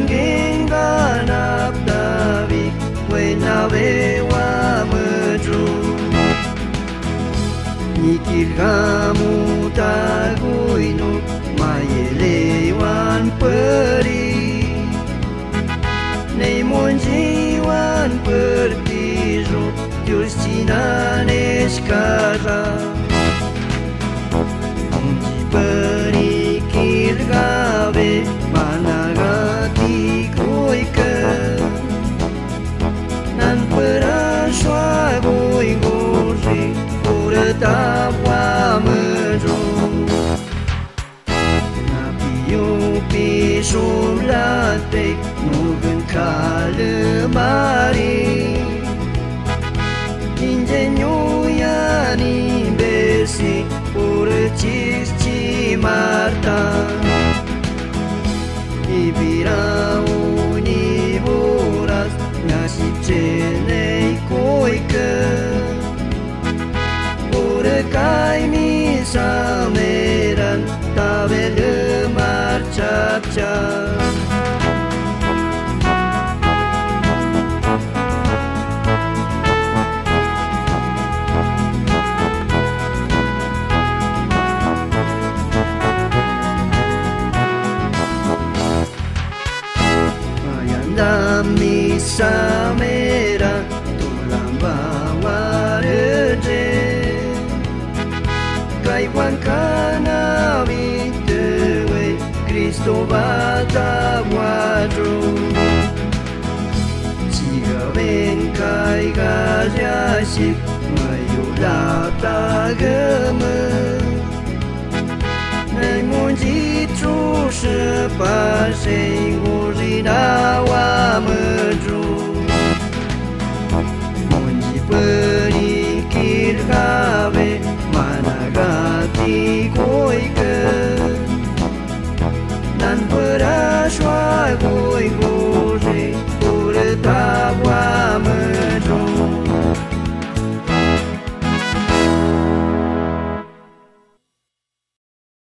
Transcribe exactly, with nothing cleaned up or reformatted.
Ingenga naptavi Buena bewa maju Nikilgamu taguinu Mayelewan peri Nei monjiwan pertijo Justinane skara Monji peri kilgave Managati koike Nan peraswa goi goji Uretapwa mejo Napiyo pisulate Nugen kalemari Ingenio yani besi Urcisci marta Ibira univoras Nasipcenei koike Urekai misameran Tabele marchapcha Dami samera tulamba wareje Kai wankana vitewe Cristo bata wadro Siga ven kai gajashik mayulata geme Nei monji tru shi pa shei gu ri da wa me zhu